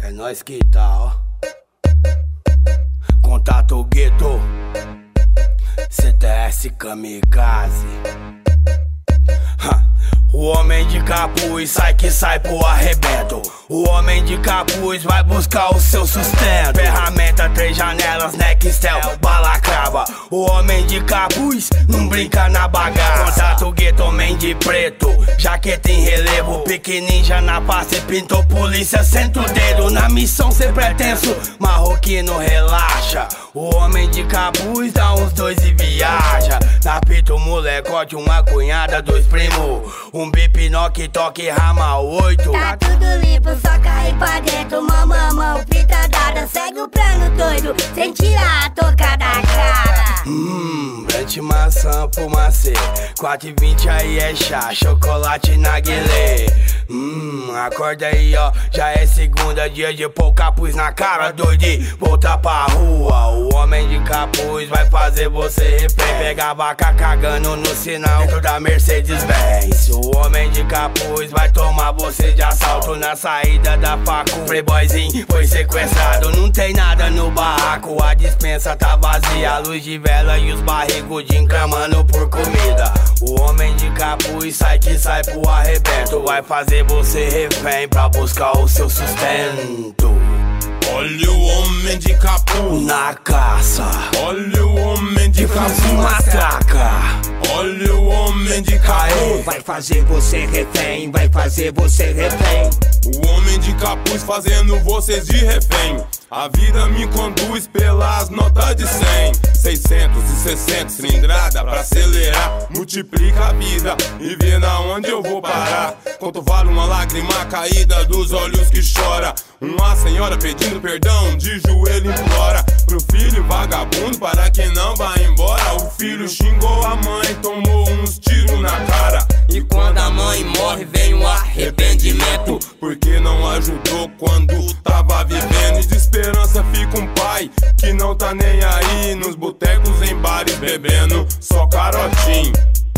É nóis que tá, ó. Contato Gueto, CTS Kamikaze. O homem de capuz sai que sai pro arrebento. O homem de capuz vai buscar o seu sustento. Ferramenta, 3 janelas, Nextel, balacrava. O homem de capuz não brinca na bagaça. Contato Gueto, homem de preto, jaqueta em relevo, pique ninja na face, pintou polícia, senta o dedo. Na missão cê pretenso, marroquino relaxa. O homem de capuz dá uns 2 e viaja. Na pita o molecote, uma cunhada, 2 primos, um bip, knock, toque, rama 8. Tá tudo limpo, só cair pra dentro. Mamão, fita dada, segue o plano doido, sem tirar a touca da cara. Brante, maçã, fumacê, 4,20 aí é chá, chocolate na guilê. Acorda aí, ó, já é segunda, dia de pôr capuz na cara, doido, voltar pra rua. O homem de capuz vai fazer você refém. Pega a vaca cagando no sinal dentro da Mercedes-Benz. O homem de capuz vai tomar você de assalto na saída da facu. Playboyzinho foi sequestrado, não tem nada no barraco. A dispensa tá vazia, a luz de vela e os barrigudinhos clamando por comida. O homem de capuz sai que sai pro arrebento. Vai fazer você refém pra buscar o seu sustento. Olha o homem de capuz na caça. Olha o homem de capuz matraca. Olha o homem de capuz. Vai fazer você refém, vai fazer você refém. O homem de capuz fazendo vocês de refém. A vida me conduz pelas notas de 100, 660 cilindrada pra acelerar. Multiplica a vida e vê na onde eu vou parar. Quanto vale uma lágrima caída dos olhos que chora? Uma senhora pedindo perdão, de joelho implora pro filho vagabundo para que não vá embora. O filho xingou a mãe, tomou uns tiros na cara. E quando a mãe morre vem um arrependimento, porque não ajudou quando tava vivendo. E de esperança fica um pai que não tá nem aí, nos botecos, em bares, bebendo só carotinho.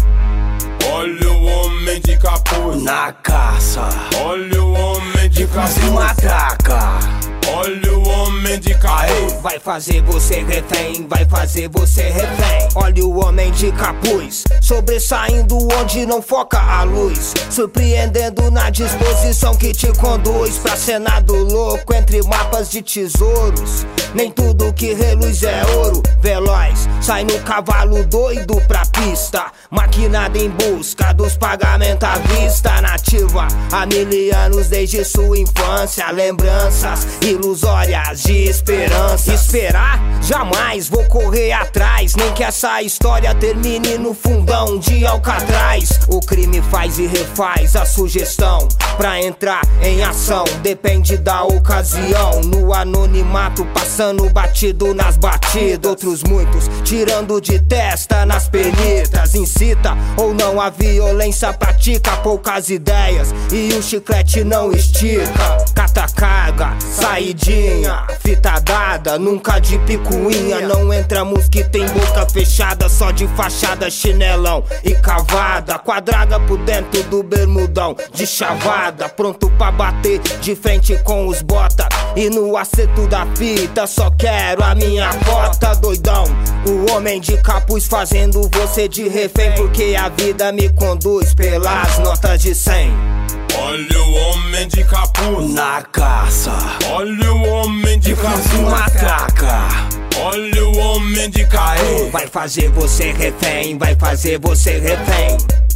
Olha o homem de capuz na caça. Olha o homem de capuz matraca. Olha o homem de capuz. Vai fazer você refém, vai fazer você refém. Olha o homem de capuz, sobressaindo onde não foca a luz, surpreendendo na disposição que te conduz pra cena do louco entre mapas de tesouros. Nem tudo que reluz é ouro. Veloz, sai no cavalo doido pra pista, maquinada em busca dos pagamentos à vista. Nativa há 1000 anos desde sua infância, lembranças ilusórias de esperança. Esperar? Jamais vou correr atrás, nem que essa história termine no fundão de Alcatraz. O crime faz e refaz a sugestão pra entrar em ação, depende da ocasião. No anonimato passando batido nas batidas, outros muitos tirando de testa nas penitas. Incita ou não a violência, pratica poucas ideias e o chiclete não estica. Cata carga, saidinha, fita dada, nunca de picuinha. Não entra mosquito em boca fechada, só de fachada, chinelão e cavada. Quadraga por dentro do bermudão de chavada, pronto pra bater de frente com os bota. E no acerto da fita só quero a minha cota, doidão. O homem de capuz fazendo você de refém, porque a vida me conduz pelas notas de 100. Olha o homem de capuz na caça. Olha o homem de capuz matraca. Olha o homem de capuz. Vai fazer você refém, vai fazer você refém.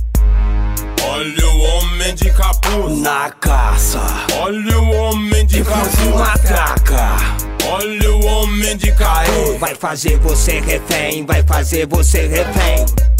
Olha o homem de capuz na caça. Olha o homem de capuz matraca. Olha o homem de capuz. Vai fazer você refém, vai fazer você refém.